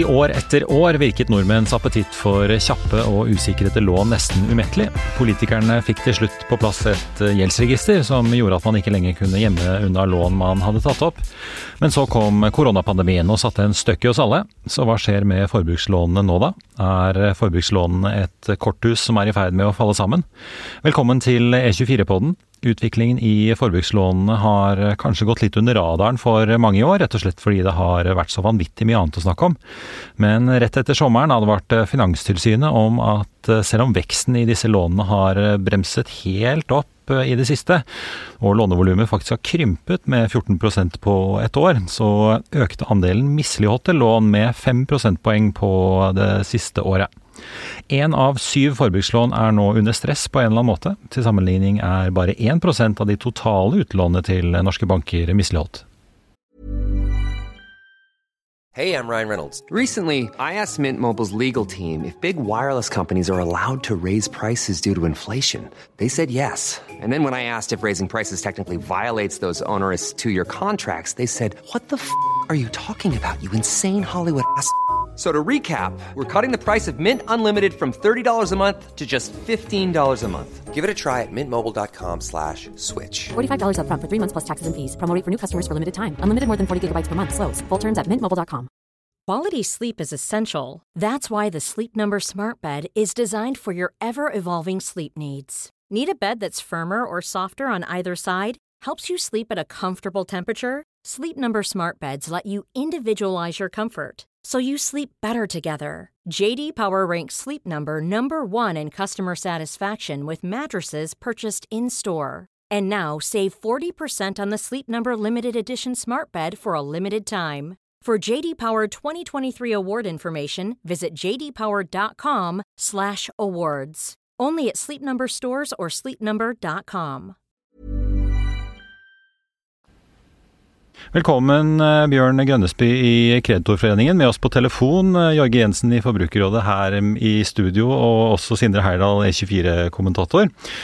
År etter år virket nordmenns appetitt for kjappe og usikrede lån nesten umettelig. Politikerne fikk til slutt på plass et gjeldsregister som gjorde at man ikke lenger kunne gjemme unna lån man hadde tatt opp. Men så kom koronapandemien og satte en støkk i oss alle. Så hva skjer med forbrukslånene nå da? Er forbrukslånene et korthus som i ferd med å falle sammen? Velkommen til E24-podden. Utviklingen i forbrukslånene har kanskje gått litt under radaren for mange i år, rett og slett fordi det har vært så vanvittig mye annet å snakke om. Men rett etter sommeren advarte Finanstilsynet om at selv om veksten i disse lånene har bremset helt opp i det siste, og lånevolumet faktisk har krympet med 14% på et år, så økte andelen misligholdte lån med 5 prosentpoeng på det siste året. 1 av 7 forbrukslån er nå under stress på en eller annen måte. Til sammenligning er bare 1% av de totale utlånene til norske banker misligholdt. Hey, I'm Ryan Reynolds. Recently, I asked Mint Mobile's legal team if big wireless companies are allowed to raise prices due to inflation. They said yes. And then when I asked if raising prices technically violates those onerous 2-year contracts, they said, "What the f*** are you talking about, you insane Hollywood ass?" So to recap, we're cutting the price of Mint Unlimited from $30 a month to just $15 a month. Give it a try at mintmobile.com/switch. $45 up front for 3 months plus taxes and fees. Promo rate for new customers for limited time. Unlimited more than 40 gigabytes per month. Slows full terms at mintmobile.com. Quality sleep is essential. That's why the Sleep Number Smart Bed is designed for your ever-evolving sleep needs. Need a bed that's firmer or softer on either side? Helps you sleep at a comfortable temperature? Sleep Number Smart Beds let you individualize your comfort, so you sleep better together. JD Power ranks Sleep Number number 1 in customer satisfaction with mattresses purchased in-store. And now save 40% on the Sleep Number Limited Edition Smart Bed for a limited time. For JD Power 2023 award information, visit jdpower.com/awards. Only at Sleep Number stores or sleepnumber.com. Velkommen Bjørn Grønnesby i Kreditorforeningen, med oss på telefon, Jorge Jensen i Forbrukerrådet her i studio, og også Sindre Heyerdahl, E24-kommentator.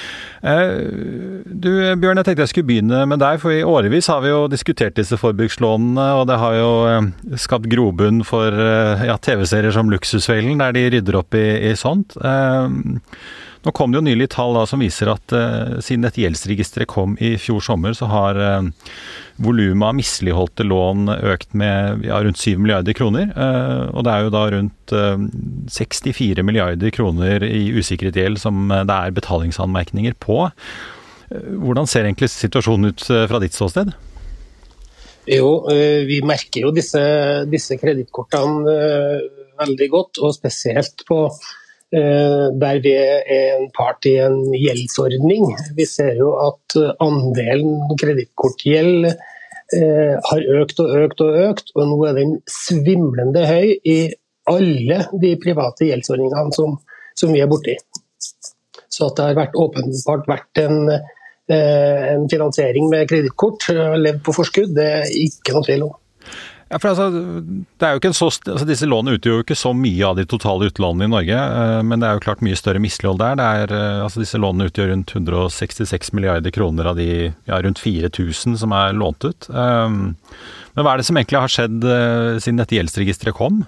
Du, Bjørn, jeg tenkte jeg skulle begynne med deg, for i årevis har vi jo diskutert disse forbrukslånene, og det har jo skapt grobunn for TV-serier som Luksusfellen, der de rydder opp i sånt. Nå kom det jo nylig tall da, som viser at siden dette gjeldsregisteret kom i fjor sommer, så har volumet av misligholdte lån økt med rundt 7 milliarder kroner, og det er jo da rundt 64 milliarder kroner i usikret gjeld som det er betalingsanmerkninger på. Hvordan ser egentlig situasjonen ut fra ditt ståsted? Jo, vi merker jo disse kredittkortene veldig godt, og spesielt på der vi er en part i en gjeldsordning. Vi ser jo at andelen kredittkortgjeld har økt og økt og økt, og nå er den svimlende høy i alle de private gjeldsordningene som vi er borte i. Så at det har åpenbart vært en finansiering med kredittkort, levd på forskudd, det er ikke noe tvil om. Ja, for det er jo ikke disse lånene utgjør jo ikke så mye av de totale utlånene i Norge, men det er jo klart mye større mislighold der. Disse lånene utgjør rundt 166 milliarder kroner av de rundt 4000 som er lånt ut. Men hva er det som egentlig har skjedd siden dette gjeldsregisteret kom?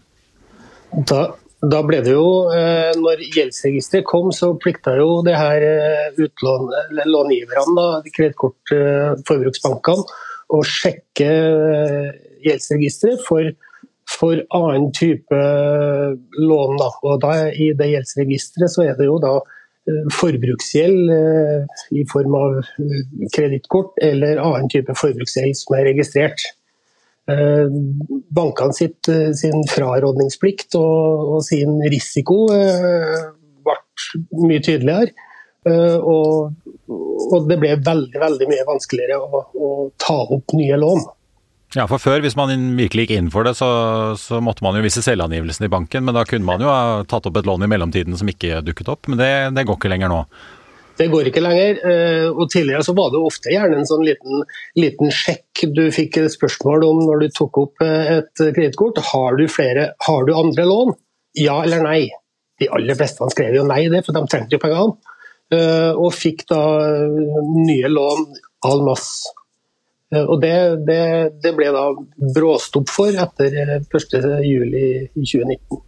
Da ble det jo, når gjeldsregisteret kom, så plikta jo det her långiverne, kredittkort, forbruksbankene, å sjekke gjeldsregisteret for annen type lån. Og da i det gjeldsregisteret så er det jo da forbruksgjeld i form av kredittkort eller annen type forbruksgjeld som er registrert. Bankene sin frarådningsplikt og sin risiko ble mye tydeligere, og det ble veldig, veldig mye vanskeligere å ta opp nye lån. Ja, for før, hvis man virkelig gikk inn for det, så måtte man jo vise selvangivelsen i banken, men da kunne man jo ha tatt opp et lån i mellomtiden som ikke dukket opp, men det går ikke lenger nå. Det går ikke lenger, og tidligere så var det ofte gjerne en sånn liten sjekk du fikk et spørsmål om når du tok opp et kredittkort. Har du andre lån? Ja eller nei? De aller fleste skrev jo nei det, for de trengte jo pengene, og fikk da nye lån en masse. Og det ble da bråstopp for etter 1. juli i 2019.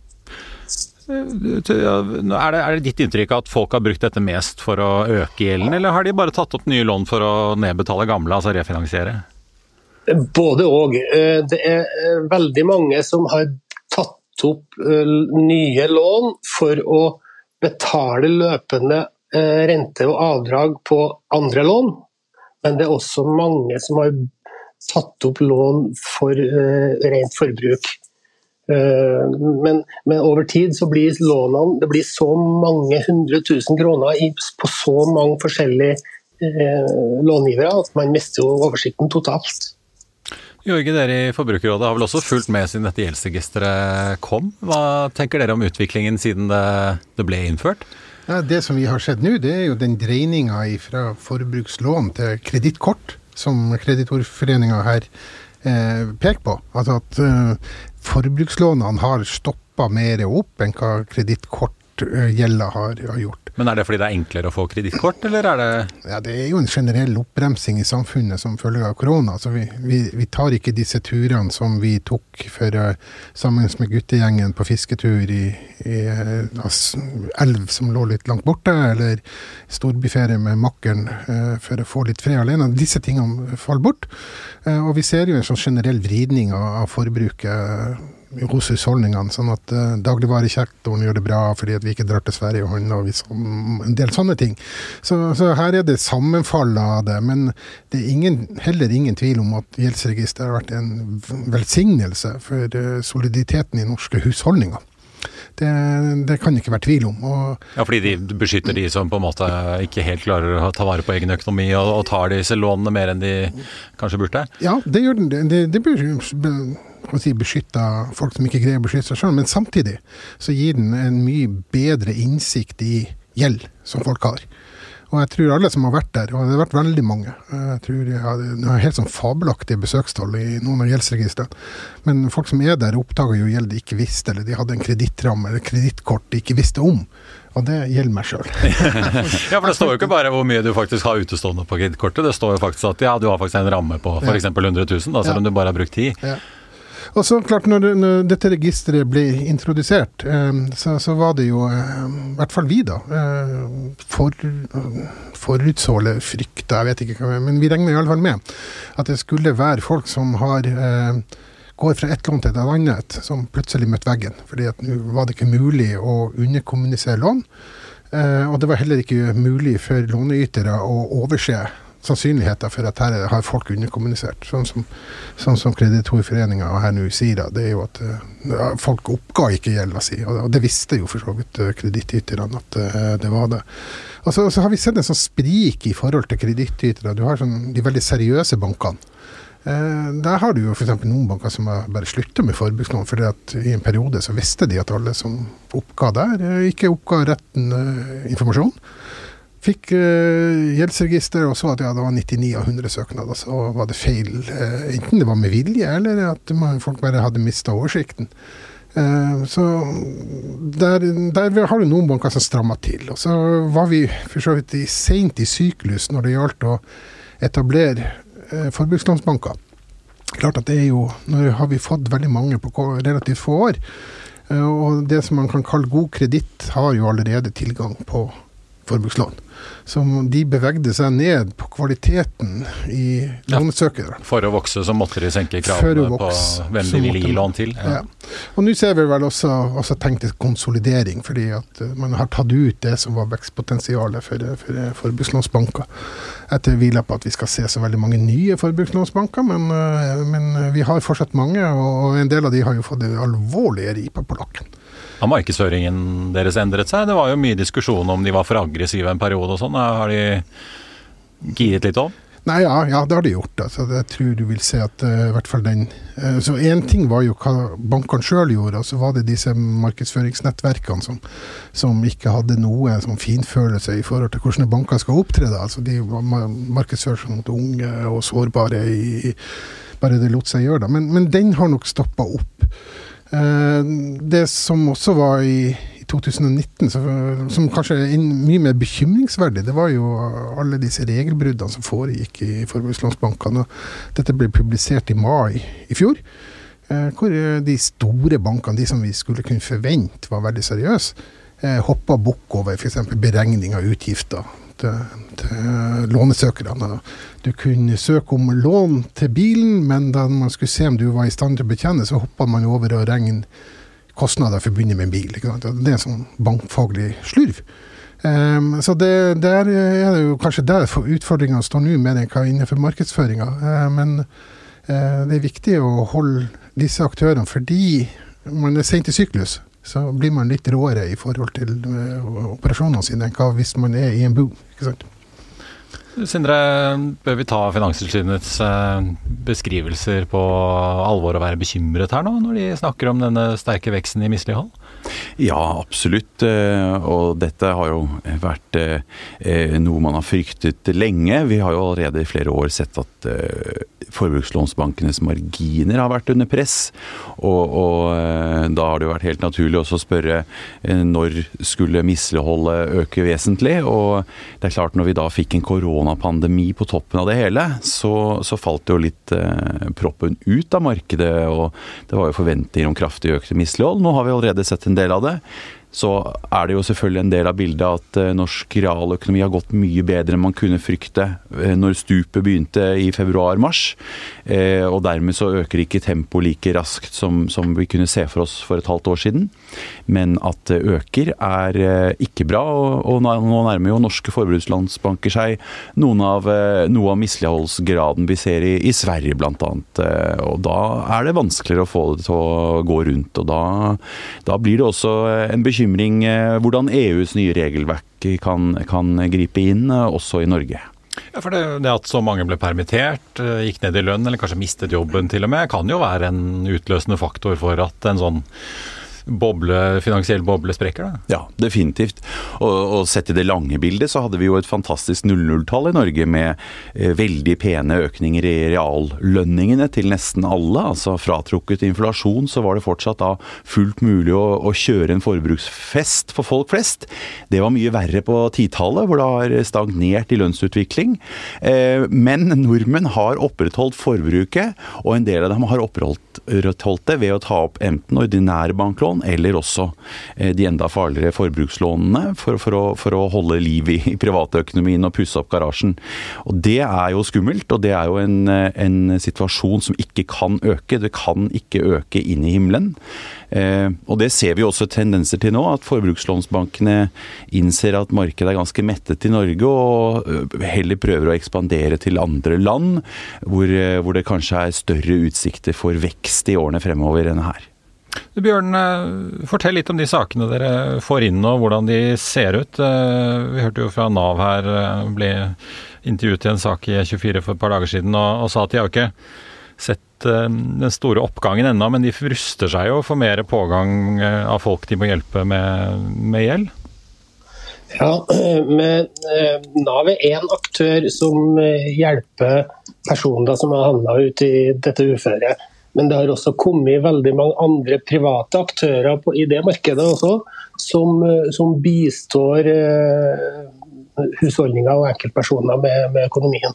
Er det ditt inntrykk at folk har brukt dette mest for å øke gjelden, eller har de bare tatt opp nye lån for å nedbetale gamle, altså refinansiere? Både og. Det veldig mange som har tatt opp nye lån for å betale løpende rente og avdrag på andre lån, men det også mange som har tatt opp lån for rent forbruk. Men over tid så blir lånene, det blir så mange 100 000 kroner på så mange forskjellige långivere at man mister jo oversikten totalt. Jørgen, dere i Forbrukerrådet har vel også fulgt med siden dette gjeldsregisteret kom. Hva tenker dere om utviklingen siden det ble innført? Ja, det som vi har sett nå, det jo den dreiningen fra forbrukslån til kredittkort, som kreditorforeningen her peker på. Altså at forbrukslånene har stoppet mer opp enn hva kredittkortgjelda har gjort. Men det fordi det enklere å få kredittkort, eller det? Ja, det jo en generell oppbremsing i samfunnet som følge av korona. Så vi tar ikke disse turene som vi tok sammen med guttegjengen på fisketur i elv som lå litt langt borte, eller storbyferie med makkeren for å få litt fred alene. Disse tingene faller bort, og vi ser jo en sånn generell vridning av forbruket hos husholdningene, sånn at dagligvarekjektoren gjør det bra fordi at vi ikke drar til Sverige og handler, og en del sånne ting. Så her det sammenfall av det, men det heller ingen tvil om at gjeldsregisteret har vært en velsignelse for soliditeten i norske husholdninger. Det kan ikke være tvil om. Ja, fordi de beskytter de som på en måte ikke helt klarer å ta vare på egen økonomi og tar disse lånene mer enn de kanskje burde? Ja, det gjør den. Det beskytter folk som ikke greier å beskytte seg selv, men samtidig så gir den en mye bedre innsikt i gjeld som folk har. Og jeg tror alle som har vært der, og det har vært veldig mange, jeg tror det er helt sånn fabelaktige besøkstall i noen av gjeldsregistrene, men folk som der oppdager jo gjeld de ikke visste, eller de hadde en kredittramme eller kredittkort de ikke visste om, og det gjelder meg selv. Ja, for det står jo ikke bare hvor mye du faktisk har utestående på kredittkortet, det står jo faktisk at du har faktisk en ramme på for eksempel 100 000, da, selv om du bare har brukt 10. Ja. Og så klart, når dette registeret ble introdusert, så var det jo, i hvert fall vi da, forutså eller frykta, jeg vet ikke hva, men vi regner i alle fall med at det skulle være folk som går fra et lån til et annet, som plutselig møtte veggen, fordi at nå var det ikke mulig å underkommunisere lån, og det var heller ikke mulig for låneytere å overse sannsynligheter for at her har folk underkommunisert. Sånn som kreditorforeningen her nå sier, det jo at folk oppga ikke gjelda si, og det visste jo for så vidt kredittyterne at det var det. Og så har vi sett en sånn sprik i forhold til kredittytere. Du har de veldig seriøse bankene. Der har du jo for eksempel noen banker som har bare sluttet med forbrukslån, fordi at i en periode så visste de at alle som oppga der, ikke oppga retten informasjon. Fikk gjeldsregister og så at det var 99 av 100 søknader, så var det feil. Enten det var med vilje, eller at folk bare hadde mistet oversikten. Så der har du noen banker som strammet til. Og så var vi for så vidt sent i syklus når det gjaldt å etablere forbrukslånsbanker. Klart at nå har vi fått veldig mange på relativt få år, og det som man kan kalle god kreditt har jo allerede tilgang på forbrukslån. Så de bevegde seg ned på kvaliteten i lånesøkere. For å vokse så måtte de senke kravene på hvem de ville gi lån til. Ja. Og nå ser vi vel også tenkt til konsolidering, fordi at man har tatt ut det som var vekstpotensialet for forbrukslånsbanker. Jeg tviler på at vi skal se så veldig mange nye forbrukslånsbanker, men vi har fortsatt mange, og en del av de har jo fått alvorlige riper på lakken. Har markedsføringen deres endret seg? Det var jo mye diskusjon om de var for aggressive en periode og sånn. Har de giret litt om? Nei, ja, det har de gjort. Altså, jeg tror du vil se at i hvert fall så en ting var jo hva bankene selv gjorde, og så var det disse markedsføringsnettverkene som ikke hadde noe som finfølelse i forhold til hvordan banker skal opptrede. Altså, de markedsfører seg mot unge og sårbare bare det lot seg gjøre da. Men den har nok stoppet opp. Det som også var i 2019, som kanskje er mye mer bekymringsverdig, det var jo alle disse regelbruddene som foregikk i forbrukslånsbankene. Dette ble publisert i mai i fjor, hvor de store bankene, de som vi skulle kunne forvente var veldig seriøse, hoppet bukk over for eksempel beregning av utgifter til lånesøkerne. Du kunne søke om lån til bilen, men da man skulle se om du var i stand til å betjene, så hoppet man over og regne kostnader forbundet med en bil. Ikke sant? Det er sånn bankfaglig slurv. Så der er det jo kanskje der utfordringen står nå med den innenfor markedsføringen. Men det er viktig å holde disse aktørene, fordi man er sent i syklus, så blir man litt råere i forhold til operasjonene sine, enn hvis man er i en boom. Ikke sant? Sindre, bør vi ta Finanstilsynets beskrivelser på alvor og være bekymret her nå, når de snakker om denne sterke veksten i mislighold? Ja, absolutt. Og dette har jo vært noe man har fryktet lenge. Vi har jo allerede i flere år sett at forbrukslånsbankenes marginer har vært under press, og da har det jo vært helt naturlig også å spørre når skulle misligholdet øke vesentlig, og det er klart når vi da fikk en koronapandemi på toppen av det hele, så falt det jo litt proppen ut av markedet, og det var jo forventninger om kraftig økte mislighold. Nå har vi allerede sett en del av det. Så er det jo selvfølgelig en del av bildet at norsk realøkonomi har gått mye bedre enn man kunne frykte når stupet begynte i februar-mars, og dermed så øker ikke tempo like raskt som vi kunne se for oss for et halvt år siden. Men at det øker er ikke bra, og nå nærmer jo norske forbrukslånsbanker seg noe av misligholdsgraden vi ser i Sverige blant annet, og da er det vanskeligere å få det til å gå rundt, og da blir det også en bekymring hvordan EUs nye regelverk kan gripe inn også i Norge. Ja, for det at så mange ble permittert, gikk ned i lønn, eller kanskje mistet jobben til og med, kan jo være en utløsende faktor for at en sånn finansiell boble sprekker da? Ja, definitivt. Og sett i det lange bildet så hadde vi jo et fantastisk 0-0-tall i Norge med veldig pene økninger i reallønningene til nesten alle. Altså fratrukket inflasjon så var det fortsatt da fullt mulig å kjøre en forbruksfest for folk flest. Det var mye verre på 10-tallet hvor det har stagnert i lønnsutvikling. Men nordmenn har opprettholdt forbruket, og en del av dem har opprettholdt det ved å ta opp enten ordinære banklån eller også de enda farligere forbrukslånene for å holde liv i privatøkonomien og pusse opp garasjen. Og det er jo skummelt, og det er jo en situasjon som ikke kan øke. Det kan ikke øke inn i himmelen. Og det ser vi også tendenser til nå, at forbrukslånsbankene innser at markedet er ganske mettet i Norge, og heller prøver å ekspandere til andre land, hvor det kanskje er større utsikter for vekst i årene fremover enn her. Bjørn, fortell litt om de sakene dere får inn og hvordan de ser ut. Vi hørte jo fra NAV her, ble intervjuet i en sak i E24 for et par dager siden, og sa at de har jo ikke sett den store oppgangen ennå, men de fruster seg jo for mer pågang av folk de må hjelpe med gjeld. Ja, men NAV er en aktør som hjelper personer som har havnet ut i dette uføret. Men det har også kommet veldig mange andre private aktører i det markedet også, som bistår husholdninger og enkeltpersoner med økonomien.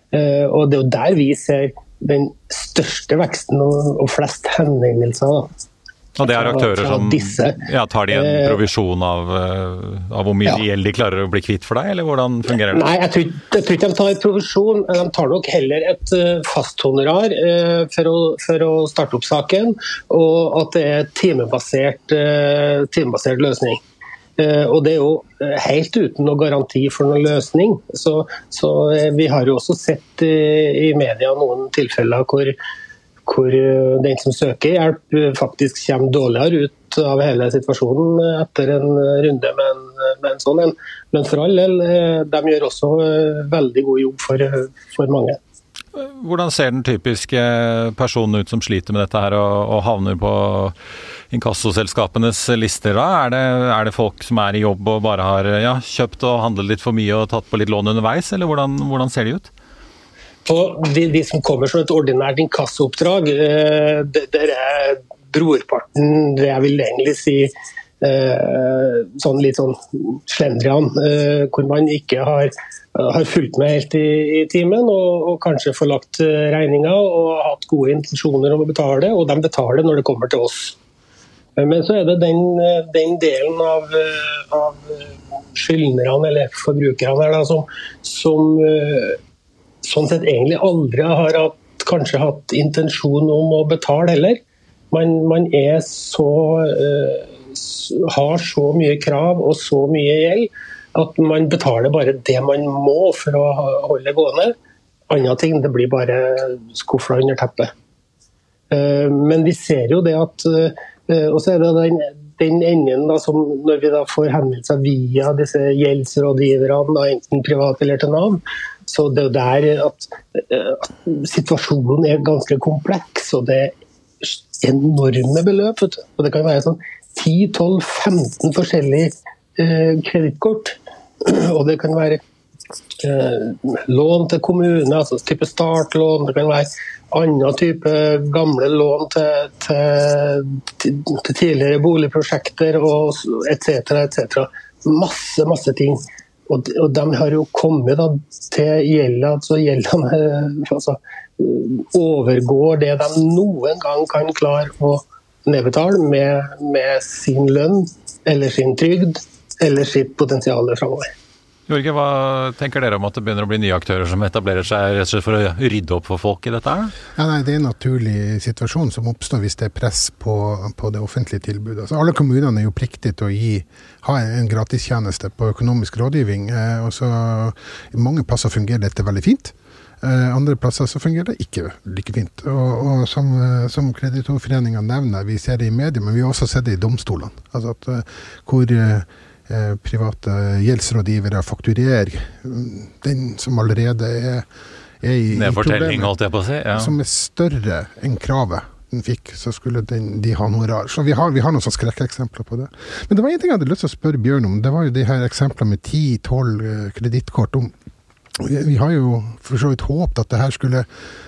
Og det er jo der vi ser den største veksten og flest henvendelser. Og det er aktører som tar de en provisjon av hvor mye gjeld de klarer å bli kvitt for deg, eller hvordan fungerer det? Nei, jeg tror ikke de tar provisjon. De tar nok heller et fasthonorar for å starte opp saken, og at det er timebasert løsning. Og det er jo helt uten noe garanti for noen løsning. Så vi har jo også sett i media noen tilfeller hvor den som søker hjelp faktisk kommer dårligere ut av hele situasjonen etter en runde med en sånn. Men for all del, de gjør også veldig god jobb for mange. Hvordan ser den typiske personen ut som sliter med dette her og havner på inkassoselskapenes lister da? Er det folk som er i jobb og bare har kjøpt og handlet litt for mye og tatt på litt lån underveis, eller hvordan ser de ut? Og de som kommer som et ordinært inkassooppdrag, der er brorparten, det jeg vil egentlig si sånn litt sånn slendrian, hvor man ikke har fulgt med helt i timen, og kanskje får lagt regninger og hatt gode intensjoner om å betale, og de betaler når det kommer til oss. Men så det den delen av skyldnerne eller forbrukerne her, da, som sånn sett egentlig aldri har kanskje hatt intensjon om å betale heller. Man har så mye krav og så mye gjeld at man betaler bare det man må for å holde gående. Andre ting, det blir bare skuffet under teppet. Men vi ser jo det at og så det den enden da, som når vi da får henvendelser via disse gjeldsrådgiverne, enten privat eller til Nav, så det er jo der at situasjonen ganske kompleks, og det enorme beløp, vet du. Og det kan være sånn 10, 12, 15 forskjellige kredittkort, og det kan være lån til kommune, altså type startlån, det kan være annen type gamle lån til tidligere boligprosjekter og et cetera. Masse ting. Og de har jo kommet da, til gjelda, så gjeldene overgår det de noen gang kan klare å nedbetale med sin lønn, eller sin trygd, eller sitt potensial fremover. Jorge, hva tenker dere om at det begynner å bli nye aktører som etablerer seg rett og slett for å rydde opp for folk i dette her? Ja, nei, det en naturlig situasjon som oppstår hvis det press på det offentlige tilbudet. Altså, alle kommunene jo pliktige til å ha en gratistjeneste på økonomisk rådgivning, og så i mange plasser fungerer dette veldig fint. Andre plasser så fungerer det ikke like fint. Og som kreditorforeningen nevner, vi ser det i media, men vi har også sett det i domstolene. Altså at hvor private gjeldsrådgivere fakturerer den som allerede er i nedfortelling, holdt jeg på å si, ja. Som større enn kravet den fikk, så skulle de ha noe rart. Så vi har noen sånne skrekkeksempler på det. Men det var en ting jeg hadde lyst til å spørre Bjørn om, det var jo de her eksemplene med 10-12 kredittkort. Vi har jo for så vidt håpet at det her skulle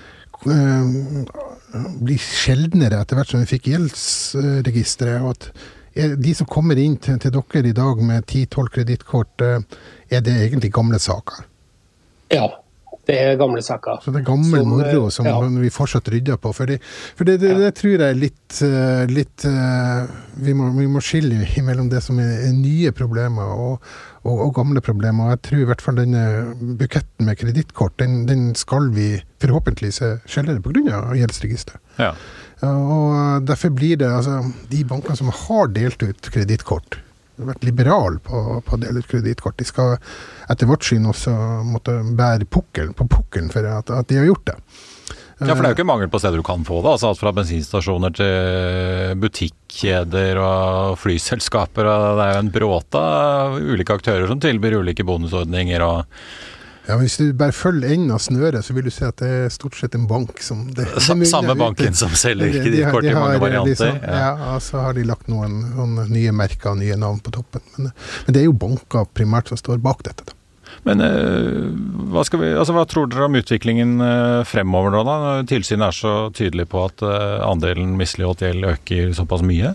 bli sjeldnere etter hvert som vi fikk gjeldsregisteret, og at de som kommer inn til dere i dag med 10-12 kredittkort, det egentlig gamle saker? Ja, det gamle saker. Så det gammel moro som vi fortsatt rydder på. For det tror jeg litt vi må skille mellom det som nye problemer og gamle problemer. Og jeg tror i hvert fall denne buketten med kredittkort, den skal vi forhåpentlig se sjeldnere på grunn av gjeldsregisteret. Ja. Og derfor blir det de bankene som har delt ut kredittkort, har vært liberal på å dele ut kredittkort, de skal etter vårt syn også måtte bære pukkelen for at de har gjort det. Ja, for det jo ikke mangel på steder du kan få det, alt fra bensinstasjoner til butikkjeder og flyselskaper, og det jo en bråte av ulike aktører som tilbyr ulike bonusordninger og ja, hvis du bare følger enden av snøret, så vil du se at det stort sett en bank som samme banken som selger kredittkort i mange varianter. Ja, og så har de lagt noen nye merker og nye navn på toppen. Men det jo banker primært som står bak dette da. Men hva tror dere om utviklingen fremover da? Tilsynet så tydelig på at andelen misligholdt gjeld øker såpass mye.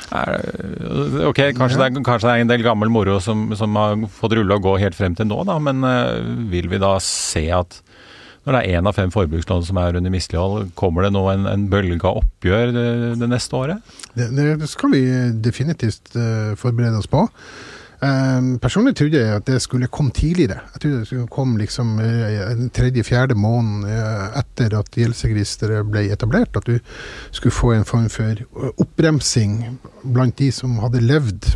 Ok, kanskje det en del gammel moro som har fått rulle og gå helt frem til nå da, men vil vi da se at når det 1 av 5 forbrukslån som under mislighold, kommer det nå en bølge av oppgjør det neste året? Det skal vi definitivt forberede oss på. Personlig trodde jeg at det skulle komme tidligere. Jeg trodde det skulle komme liksom 3.-4. måned etter at gjeldsregisteret ble etablert, at du skulle få en form for oppremsing blant de som hadde levd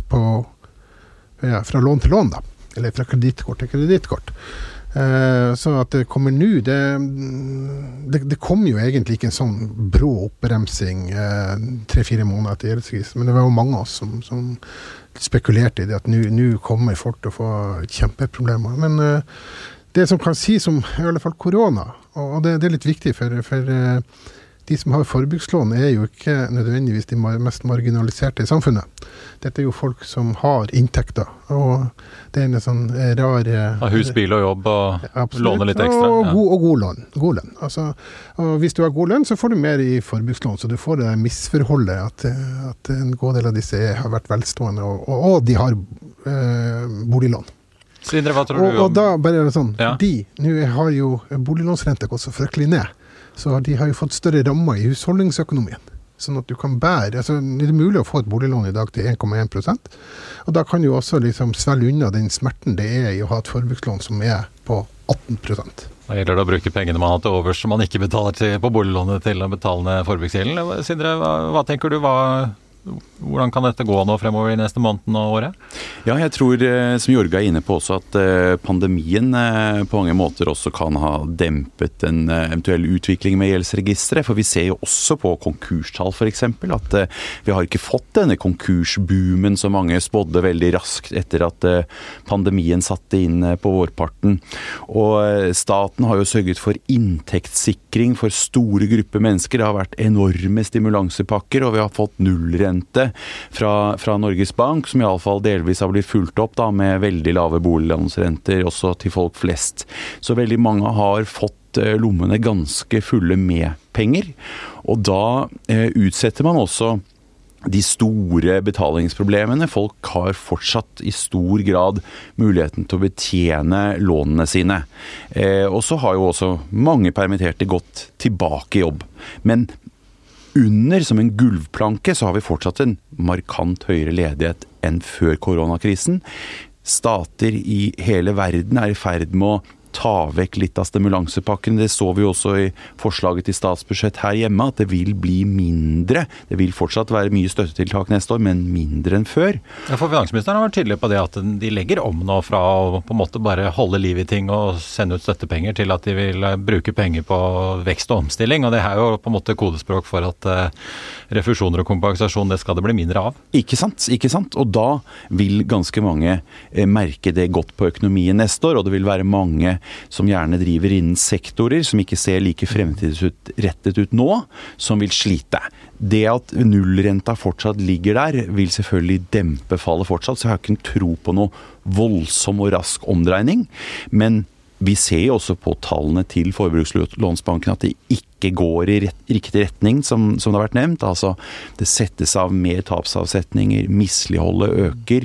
fra lån til lån da, eller fra kredittkort til kredittkort. Så at det kommer nå, det kom jo egentlig ikke en sånn brå oppremsing 3-4 måneder etter gjeldsregisteret, men det var jo mange av oss som spekulerte i det, at nå kommer folk til å få kjempeproblemer. Men det som kan sies om i alle fall korona, og det litt viktig, for de som har forbrukslån jo ikke nødvendigvis de mest marginaliserte i samfunnet. Dette jo folk som har inntekter, og det en sånn rar... Hus, bil og jobb, og absolutt, låne litt ekstra. Og god lønn. Altså, og hvis du har god lønn, så får du mer i forbrukslån, så du får det misforholdet at en god del av disse har vært velstående, og de har boliglån. Sindre, hva tror du om? Og da bare sånn, nå har jo boliglånsrente gått så fryktelig ned, så de har jo fått større rammer i husholdningsøkonomien. Sånn at du kan bære, altså det mulig å få et boliglån i dag til 1,1%, og da kan du også liksom svelge unna den smerten det i å ha et forbrukslån som på 18%. Da gjelder det å bruke pengene man har til overs som man ikke betaler på boliglånet til å betale ned forbruksgjelden. Sindre, hva tenker du, hvordan kan dette gå nå fremover i neste måneden og året? Ja, jeg tror, som Jorge inne på også, at pandemien på mange måter også kan ha dempet en eventuell utvikling med gjeldsregistret, for vi ser jo også på konkurstall for eksempel, at vi har ikke fått denne konkursboomen som mange spådde veldig raskt etter at pandemien satte inn på vårparten. Og staten har jo sørget for inntektssikring for store grupper mennesker. Det har vært enorme stimulansepakker, og vi har fått nullrente fra Norges Bank, som i alle fall delvis har blitt fulgt opp da, med veldig lave boliglånsrenter også til folk flest. Så veldig mange har fått lommene ganske fulle med penger, og da utsetter man også de store betalingsproblemene. Folk har fortsatt i stor grad muligheten til å betjene lånene sine. Og så har jo også mange permitterte gått tilbake i jobb. Men som en gulvplanke, så har vi fortsatt en markant høyere ledighet enn før koronakrisen. Stater i hele verden i ferd med å ta vekk litt av stimulansepakken. Det så vi også i forslaget til statsbudsjett her hjemme, at det vil bli mindre. Det vil fortsatt være mye støttetiltak neste år, men mindre enn før. Ja, for finansministeren har vært tydelig på det at de legger om nå fra å på en måte bare holde liv i ting og sende ut støttepenger til at de vil bruke penger på vekst og omstilling, og det jo på en måte kodespråk for at refusjoner og kompensasjon, det skal det bli mindre av. Ikke sant? Og da vil ganske mange merke det godt på økonomien neste år, og det vil være mange som gjerne driver innen sektorer som ikke ser like fremtidsrettet ut nå, som vil slite. Det at nullrenta fortsatt ligger der, vil selvfølgelig dempe fallet fortsatt, så jeg har ikke en tro på noe voldsom og rask omdreining, men vi ser jo også på tallene til forbrukslånsbanken at det ikke går i riktig retning, som det har vært nevnt. Altså, det settes av mer tapsavsetninger, misligholdet øker,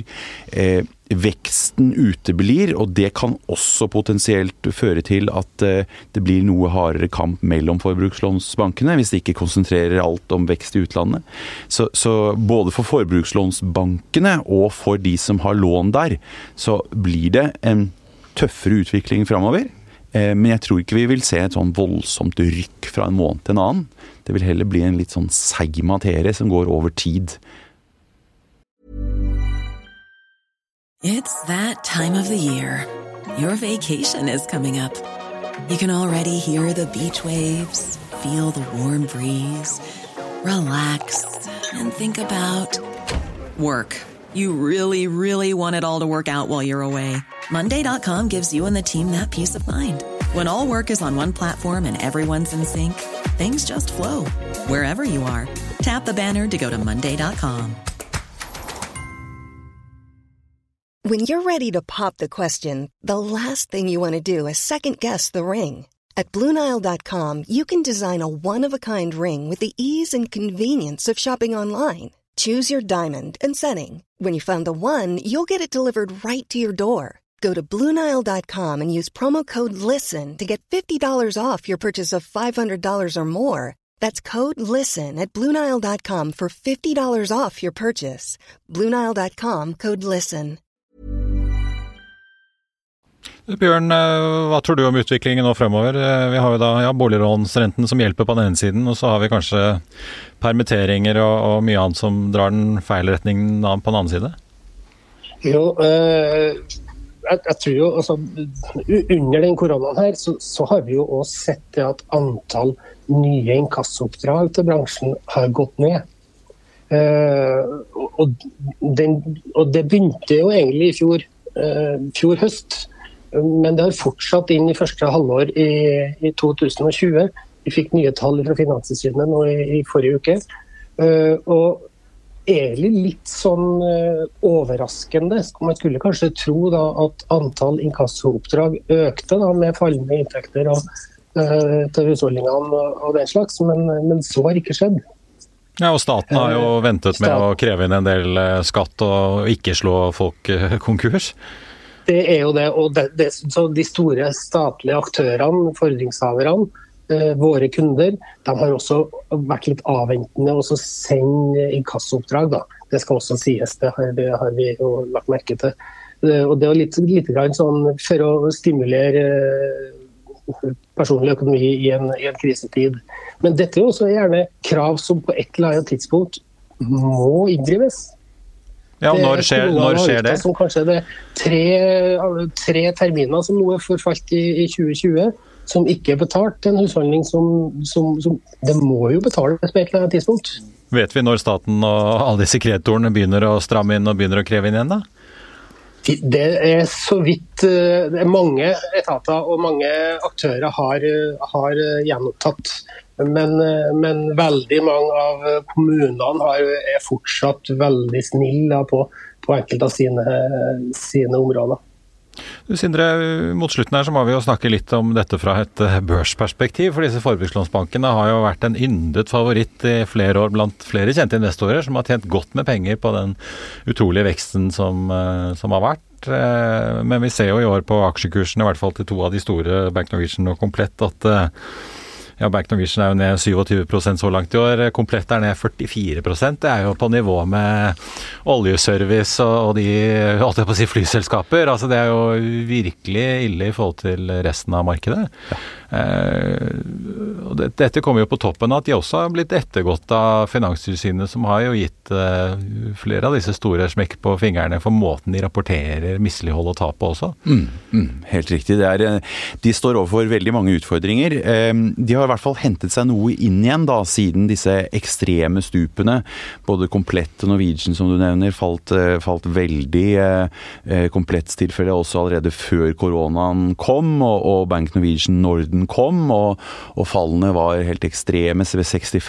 veksten uteblir, og det kan også potensielt føre til at det blir noe hardere kamp mellom forbrukslånsbankene, hvis de ikke konsentrerer alt om vekst i utlandet. Så både for forbrukslånsbankene og for de som har lån der, så blir det en tøffere utvikling fremover. Men jeg tror ikke vi vil se et sånn voldsomt rykk fra en måned til en annen. Det vil heller bli en litt sånn seig materie som går over tid. It's that time of the year. Your vacation is coming up. You can already hear the beach waves, feel the warm breeze, relax, and think about work. You really, really want it all to work out while you're away. Monday.com gives you and the team that peace of mind. When all work is on one platform and everyone's in sync, things just flow. Wherever you are, tap the banner to go to Monday.com. When you're ready to pop the question, the last thing you want to do is second-guess the ring. At BlueNile.com, you can design a one-of-a-kind ring with the ease and convenience of shopping online. Choose your diamond and setting. When you find the one, you'll get it delivered right to your door. Go to BlueNile.com and use promo code LISTEN to get $50 off your purchase of $500 or more. That's code LISTEN at BlueNile.com for $50 off your purchase. BlueNile.com, code LISTEN. Bjørn, hva tror du om utviklingen nå fremover? Vi har jo da boliglånsrenten som hjelper på den ene siden, og så har vi kanskje permitteringer og mye annet som drar den feil retning på den andre side? Jo, jeg tror jo, altså, under den koronaen her, så har vi jo også sett det at antall nye inkassoppdrag til bransjen har gått ned. Og det begynte jo egentlig i fjor høst, men det har fortsatt inn i første halvår i 2020. Vi fikk nye tall fra Finanstilsynet nå i forrige uke. Og egentlig litt sånn overraskende. Man skulle kanskje tro da at antall inkassooppdrag økte da, med fallende inntekter til husholdningene og den slags, men så har ikke skjedd. Ja, og staten har jo ventet med å kreve inn en del skatt og ikke slå folk konkurs. Det jo det, og så de store statlige aktørene, fordringshaverne, våre kunder, de har også vært litt avventende og så sende inkassoppdrag da. Det skal også sies, det har vi jo lagt merke til. Og det litt grann sånn for å stimulere personlig økonomi i en krisetid. Men dette jo også gjerne krav som på et eller annet tidspunkt må inndrives. Ja, og når skjer det? Som kanskje det tre terminer som nå forfalt i 2020, som ikke betalt en husholdning som det må jo betales på et eller annet tidspunkt. Vet vi når staten og alle disse kreditorene begynner å stramme inn og begynner å kreve inn igjen da? Det så vidt mange etater og mange aktører har gjenopptatt. Men veldig mange av kommunene fortsatt veldig snille på enkelte av sine områder. Du Sindre, mot slutten her så må vi jo snakke litt om dette fra et børsperspektiv, for disse forbrukslånsbankene har jo vært en yndet favoritt i flere år blant flere kjente investorer som har tjent godt med penger på den utrolige veksten som har vært. Men vi ser jo i år på aksjekursene, i hvert fall til to av de store, Bank Norwegian og Komplett, at Bank Norwegian jo ned 27% så langt i år, Komplett ned 44%. Det jo på nivå med oljeservice og de holdt jeg på å si flyselskaper. Altså det jo virkelig ille i forhold til resten av markedet. Ja. Og dette kommer jo på toppen at de også har blitt ettergått av Finanstilsynet, som har jo gitt flere av disse store smekk på fingrene for måten de rapporterer mislighold og tap på også. Helt riktig. De står overfor veldig mange utfordringer. De har i hvert fall hentet seg noe inn igjen da, siden disse ekstreme stupene. Både Komplett og Norwegian, som du nevner, falt veldig. Kompletts tilfelle også allerede før koronaen kom, og Bank Norwegian Norden kom, og fallene var helt ekstreme, ved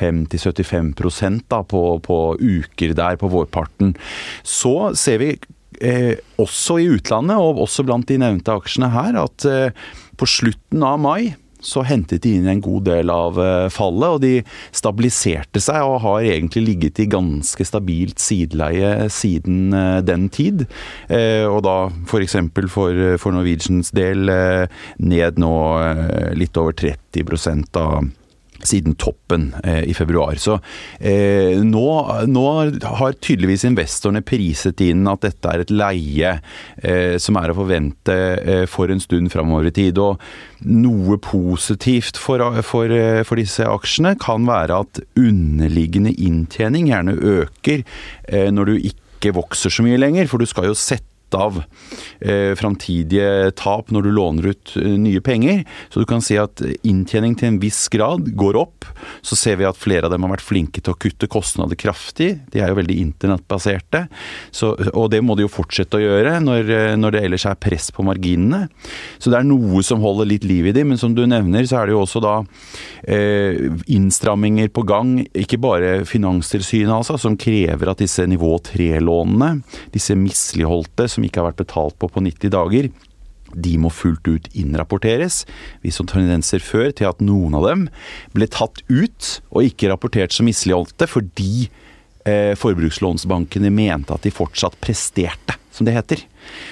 65-75% da, på uker der på vårparten. Så ser vi også i utlandet, og også blant de nevnte aksjene her, at på slutten av mai så hentet de inn en god del av fallet, og de stabiliserte seg og har egentlig ligget i ganske stabilt sideleie siden den tid. Og da for eksempel for Norwegians del ned nå litt over 30% av siden toppen i februar. Så nå har tydeligvis investorene priset inn at dette et leie som å forvente for en stund fremover i tid. Og noe positivt for disse aksjene kan være at underliggende inntjening gjerne øker når du ikke vokser så mye lenger, for du skal jo sette av framtidige tap når du låner ut nye penger. Så du kan si at inntjening til en viss grad går opp. Så ser vi at flere av dem har vært flinke til å kutte kostnader kraftig. De jo veldig internettbaserte. Og det må de jo fortsette å gjøre når det ellers press på marginene. Så det noe som holder litt liv i dem, men som du nevner, så det jo også da innstramminger på gang. Ikke bare Finanstilsynet altså, som krever at disse nivå 3-lånene, disse misligholdte som ikke har vært betalt på 90 dager, de må fullt ut innrapporteres. Vi så tendenser før til at noen av dem ble tatt ut og ikke rapportert som misligholdte fordi forbrukslånsbankene mente at de fortsatt presterte, som det heter.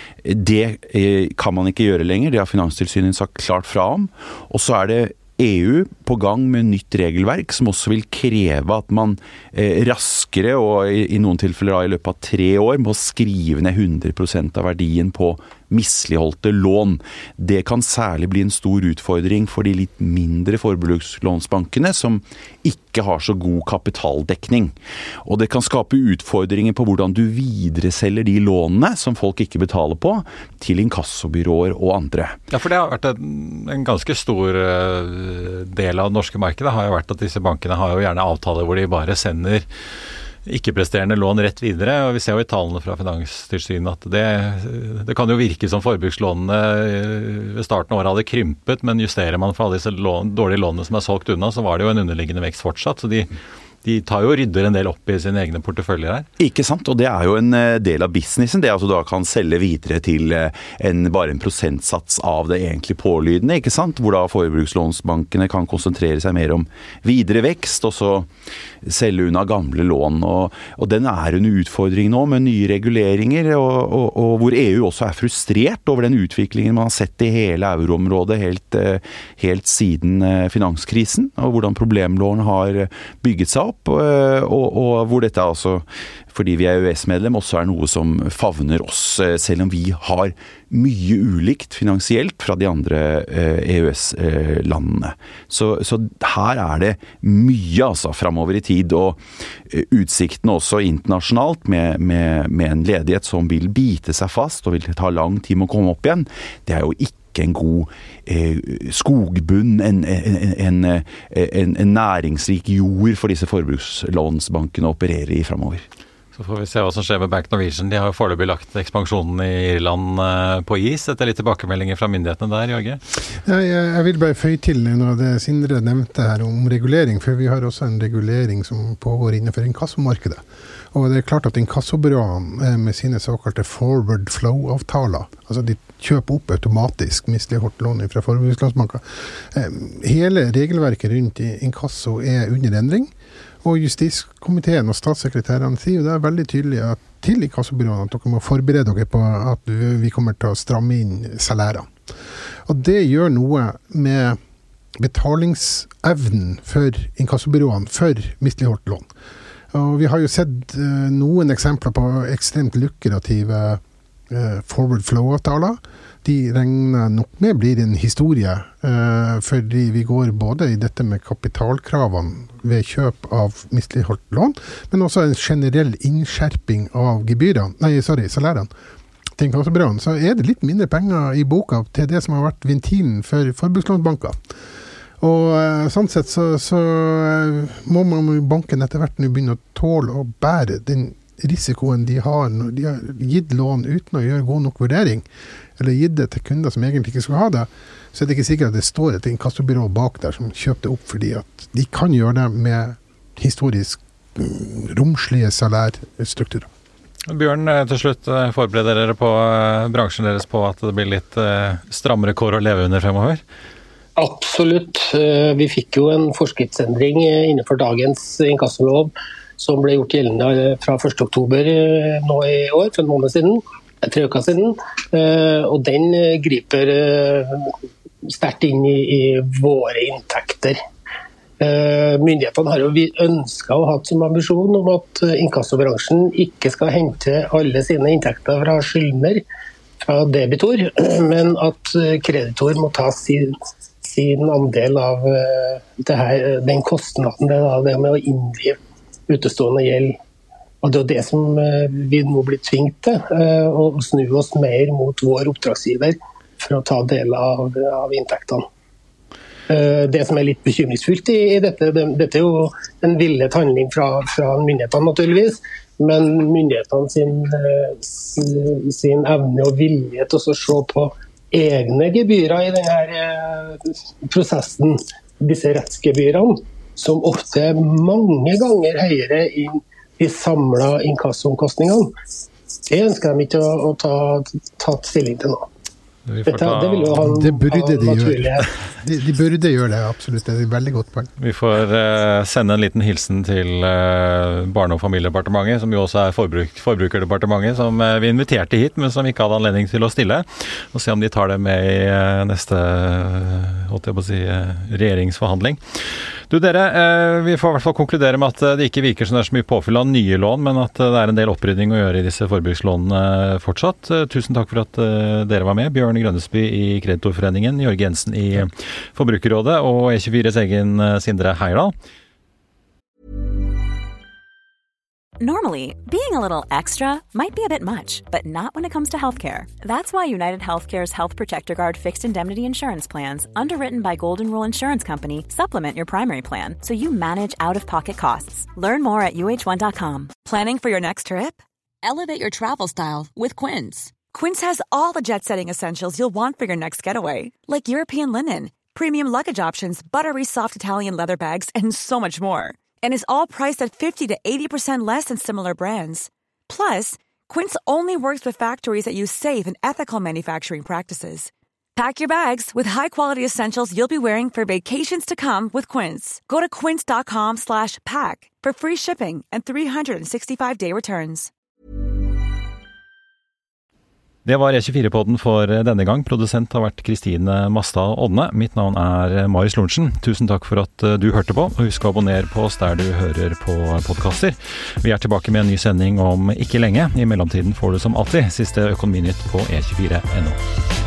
Det kan man ikke gjøre lenger, det har Finanstilsynet sagt klart fra om. Og så det EU på gang med nytt regelverk som også vil kreve at man raskere og i noen tilfeller i løpet av 3 år må skrive ned 100% av verdien på misligholdte lån. Det kan særlig bli en stor utfordring for de litt mindre forbrukslånsbankene som ikke har så god kapitaldekning. Og det kan skape utfordringer på hvordan du videreselger de lånene som folk ikke betaler på til inkassobyråer og andre. Ja, for det har vært en ganske stor del av det norske markedet har jo vært at disse bankene har jo gjerne avtaler hvor de bare sender ikke-presterende lån rett videre, og vi ser jo i tallene fra Finanstilsynet at det kan jo virke som forbrukslånene ved starten av året hadde krympet, men justerer man for alle disse dårlige lånene som solgt unna, så var det jo en underliggende vekst fortsatt, så de tar jo og rydder en del opp i sine egne porteføljer her. Ikke sant, og det jo en del av businessen, det altså da kan selge videre til bare en prosentsats av det egentlig pålydende, ikke sant, hvor da forbrukslånsbankene kan konsentrere seg mer om videre vekst, og så selge unna gamle lån, og den en utfordring nå med nye reguleringer, og hvor EU også frustrert over den utviklingen man har sett i hele euroområdet helt siden finanskrisen, og hvordan problemlån har bygget seg opp, og hvor dette altså, fordi vi EØS-medlem, også noe som favner oss, selv om vi har mye ulikt finansielt fra de andre EØS-landene. Så her det mye altså fremover i tid, og utsiktene også internasjonalt med en ledighet som vil bite seg fast og vil ta lang tid med å komme opp igjen, det jo ikke en god skogbunn, en næringsrik jord for disse forbrukslånsbankene å operere i fremover. Så får vi se hva som skjer med Bank Norwegian. De har jo foreløpig lagt ekspansjonen i Irland på is. Etter litt tilbakemeldinger fra myndighetene der, Jorge? Jeg vil bare føye til noe av det Sindre nevnte her om regulering, for vi har også en regulering som pågår innenfor inkassomarkedet. Og det klart at inkassobyråene med sine såkalte forward flow-avtaler, altså de kjøper opp automatisk misligholdt lån fra forbrukslånsbanker. Hele regelverket rundt inkasso under endring, og Justiskomiteen og statssekretærene sier jo det veldig tydelig at til inkassobyråene at dere må forberede dere på at vi kommer til å stramme inn salærene. Og det gjør noe med betalingsevnen for inkassobyråene for misligholdt lån. Og vi har jo sett noen eksempler på ekstremt lukrative forward flow-avtaler. De regner nok med blir en historie, fordi vi går både i dette med kapitalkravene ved kjøp av misligholdt lån, men også en generell innskjerping av salærene. Til inkassobyråene, så det litt mindre penger i boka til det som har vært ventilen for forbrukslånsbanker. Og sånn sett så må banken etter hvert nå begynne å tåle å bære den risikoen de har når de har gitt lån uten å gjøre god nok vurdering, eller gitt det til kunder som egentlig ikke skal ha det, så det ikke sikkert at det står et inkassobyrå bak der som kjøper det opp, fordi at de kan gjøre det med historisk romslige salærstrukturer. Bjørn, til slutt, forbereder dere på bransjen deres på at det blir litt strammere kår å leve under fremover? Absolutt. Vi fikk jo en forskriftsendring innenfor dagens inkassolov som ble gjort gjeldende fra 1. oktober nå i år, for en måned siden, 3 uker siden. Og den griper sterkt inn i våre inntekter. Myndighetene har jo ønsket å ha som ambisjon om at inkassobransjen ikke skal hente alle sine inntekter fra skyldner, fra debitor, men at kreditor må ta sin andel av den kostnaden det med å inndrive utestående gjeld. Og det det som vi nå blir tvingt til, å snu oss mer mot vår oppdragsgiver for å ta deler av inntektene. Det som litt bekymringsfullt i dette jo en villet handling fra myndighetene naturligvis, men myndighetene sin evne og vilje til å se på egne gebyrer i denne prosessen, disse rettsgebyrene, som ofte mange ganger høyere inn i samlet inkassoomkostningene. Det ønsker de ikke å ta stilling til nå. Det burde de gjøre. De burde gjøre det, absolutt. Det et veldig godt poeng. Vi får sende en liten hilsen til Barne- og familiedepartementet, som jo også forbrukerdepartementet, som vi inviterte hit, men som ikke hadde anledning til å stille, og se om de tar det med i neste regjeringsforhandling. Du dere, vi får I hvert fall konkludere med at det ikke virker som det så mye påfyll av nye lån, men at det en del opprydding å gjøre i disse forbrukslånene fortsatt. Tusen takk for at dere var med. Bjørn Grønnesby i Kreditorforeningen, Jorge Jensen i Forbrukerrådet og E24s egen Sindre Heierdal. Normally, being a little extra might be a bit much, but not when it comes to healthcare. That's why United Healthcare's Health Protector Guard fixed indemnity insurance plans, underwritten by Golden Rule Insurance Company, supplement your primary plan so you manage out-of-pocket costs. Learn more at uh1.com. Planning for your next trip? Elevate your travel style with Quince. Quince has all the jet-setting essentials you'll want for your next getaway, like European linen, premium luggage options, buttery soft Italian leather bags, and so much more. And is all priced at 50 to 80% less than similar brands. Plus, Quince only works with factories that use safe and ethical manufacturing practices. Pack your bags with high-quality essentials you'll be wearing for vacations to come with Quince. Go to quince.com/pack for free shipping and 365-day returns. Det var E24-podden for denne gang. Produsent har vært Kristine Mastad Odne. Mitt navn Marius Lorentzen. Tusen takk for at du hørte på, og husk å abonnere på oss der du hører på podcaster. Vi tilbake med en ny sending om ikke lenge. I mellomtiden får du som alltid siste Økonominytt på E24.no.